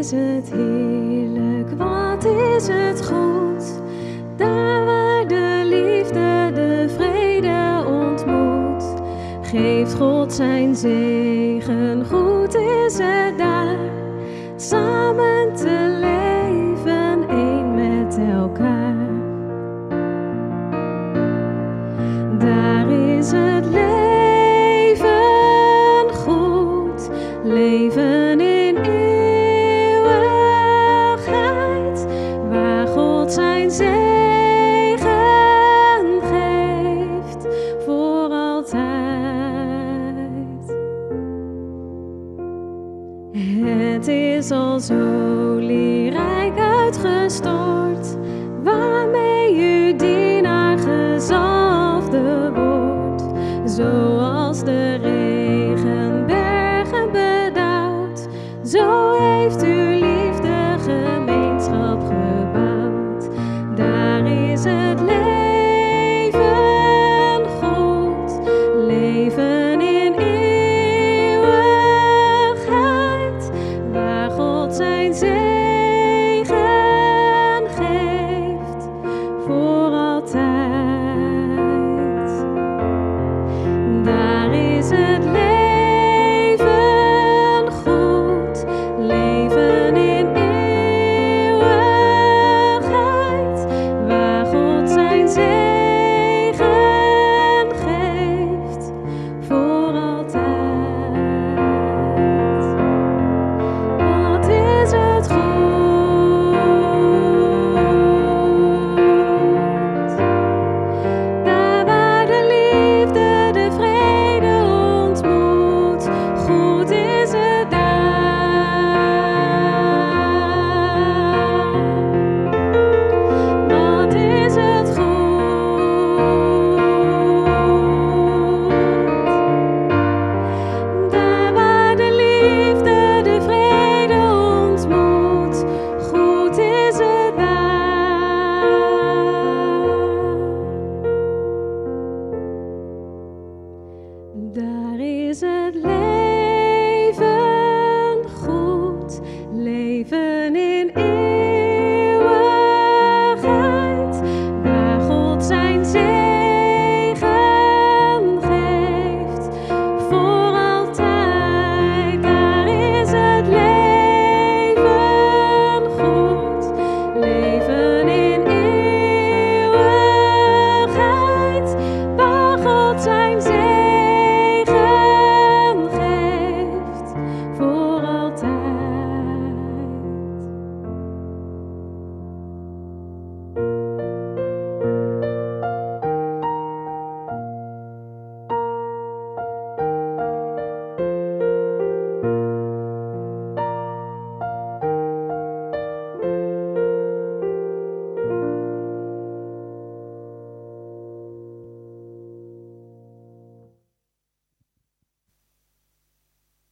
is het heerlijk, wat is het goed. Daar waar de liefde de vrede ontmoet, geeft God zijn zegen. Goed is het daar, samen te leven, één met elkaar. Daar is het leven goed, leven in eeuwigheid, waar God zijn zegen geeft voor altijd. Het is als olierijk uitgestort, waarmee uw dienaar gezalfde wordt, zoals de regen